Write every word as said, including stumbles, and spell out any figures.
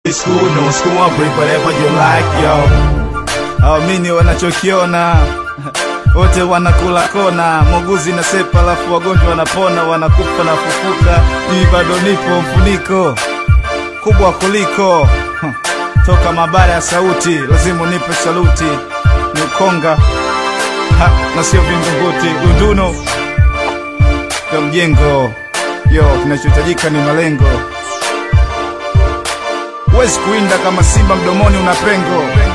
It's cool, no school, I'll bring whatever you like, yo. Awamini wanachokiona, wote wanakula kona. Muuguzi na sepa alafu wagonjwa wanapona, wanakufa na fufuka. Mimi bado nipo mfuniko kubwa kuliko toka mabara ya sauti, lazima nipe saluti. Ni ukonga ha, na sio vingunguti. Dunduno ya mjengo, yo, kinachohitajika ni malengo. Huwezi kuinda kama simba mdomoni una pengo.